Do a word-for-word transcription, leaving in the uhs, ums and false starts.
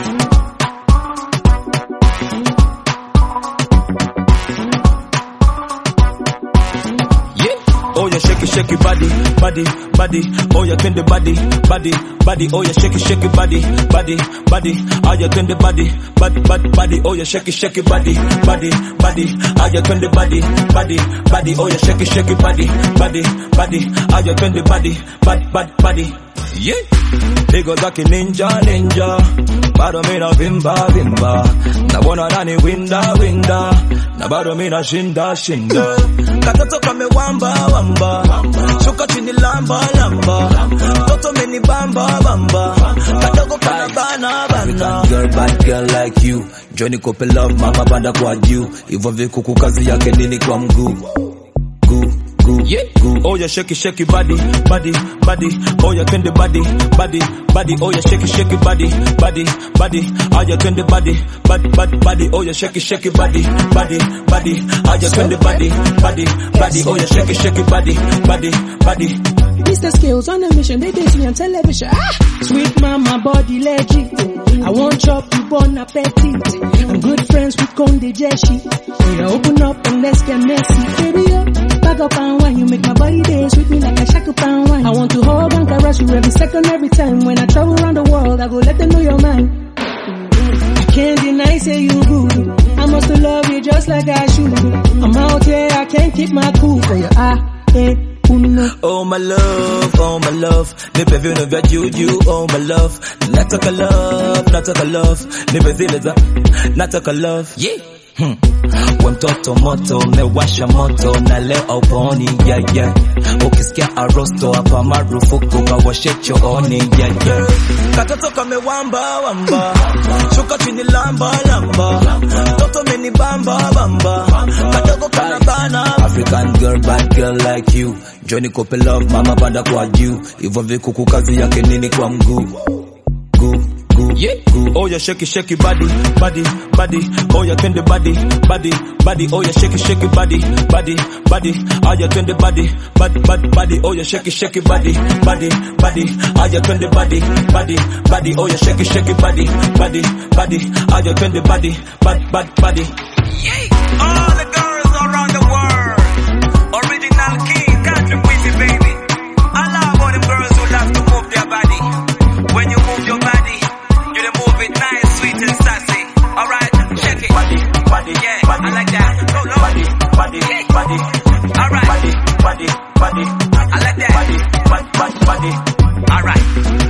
Oh yeah, shake it, shake it, body, body, body. Oh yeah, turn the body, body, body. Oh yeah, shake it, shake it, body, body, body. Oh yeah, turn the body, body, body, body. Oh yeah, shake it, shake it, body, body, body. Oh yeah, turn the body, body, body. Oh yeah, shake it, shake it, body, body, body. Oh yeah, turn the body, body, body, body. Yeah, niggas like a ninja, ninja. Bado mina vimba, vimba. Na wana nani winda, winda. Na bado mina shinda, shinda. Katoto kame wamba, wamba. Shuka chini lamba, lamba. Toto meni bamba, bamba. Kadogo kana bana, bana. African girl, bad girl like you. Johnny Kope love, mama banda kwa juu. Ivo vikuku kazi yake nini kwa mguu. Guu. Yeah. Oh yeah, shake it, shake it, body, body, body. Oh yeah, turn the body, body, body. Oh yeah, shake it, shake it, body, body, body. Oh yeah, turn the body, body, body, body. Oh yeah, shake it, shake it, body, body, body. Oh yeah, turn the body, body, body. Oh yeah, shake it, shake it, body, body, body. Mister Skills on a mission, they date me on television. Ah, sweet mama, body legit. I want chop you bon appetit. I'm good friends with Conde Jeshi. So you open up and let's get messy, baby. Yo. Back up and wine, you make my body dance with me like a shack up and wine. I want to hold and caress you every second, every time. When I travel around the world, I go let them know you're mine. I can't deny, say you good. I must love you just like I should. I'm out here, I can't keep my cool for you. Ah, eh. Oh my love, oh my love. Nipe vino vya juju, oh my love. Nataka love, nataka love. Nipe zile za, nataka love. Yeah. Hmm. We mtoto moto, mewasha moto. Na leo uponi, yeah yeah. Ukisikia arosto, hapa marufuku kawashe chooni, yeah yeah. Katoto kame wamba, wamba. Shuka chini lamba, lamba. Toto meni bamba, bamba. Kadogo kana bana. African girl, bad girl like you. Johnny Kope love, mama banda kwa juu. Ivo vikuku kazi yake nini kwa mguu. Guu. Yeah. Oh yeah, shake it, shake it, body, body, body. Oh yeah, turn the body, body, body. Oh yeah, shake it, shake it, body, body, body. Oh yeah, turn the body, body, body, body. Oh yeah, shake it, shake it, body, body, body. Oh yeah, turn the body, body, body. Oh yeah, shake it, shake it, body, body, body. Oh yeah, turn the body, body, body, body. Yeah. All the girls around the world, original king, country pretty baby. I love all them girls who love to move their body. When you move your body, you dey move it nice, sweet and sassy. Alright, check it. Body, body, yeah, body, I like that. Go low. Body, body, yeah. body. Alright. Body, body, body. I like that. Body, body, body, body. Alright.